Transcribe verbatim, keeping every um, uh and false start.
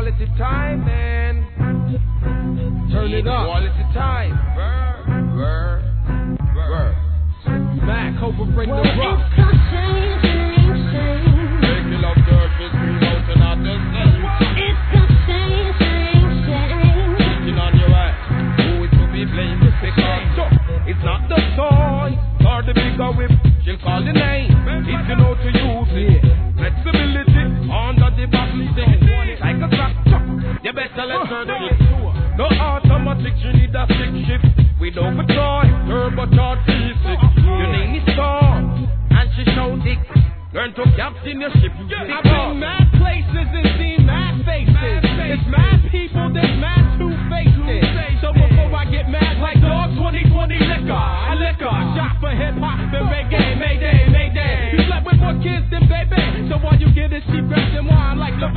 quality time, man. Turn it up. Quality time. Burr, burr, burr. Mac, Cobra, bring the rock. Well, it's gonna change, change, change. Making up dirt, just remoting out the same. It's gonna change, change, change. Looking on your ass, who is to be blamed? Because it's not the toy or the bigger whip. She'll call the name if you know to use it. Flexibility under the bottle stick. Like a tractor, you better let her do it. No automatic, you need a stick shift. With overdrive, turbocharged V six. Your name is Storm, and she showed dick. Learn to captain your ship. I've been mad places and seen mad faces. It's mad people, there's mad two-faces. So before I get mad like dog twenty twenty liquor, I liquor, shot for hip-hop, then reggae, mayday, mayday. You slept with more kids than baby. So all you get is cheap grass and wine like the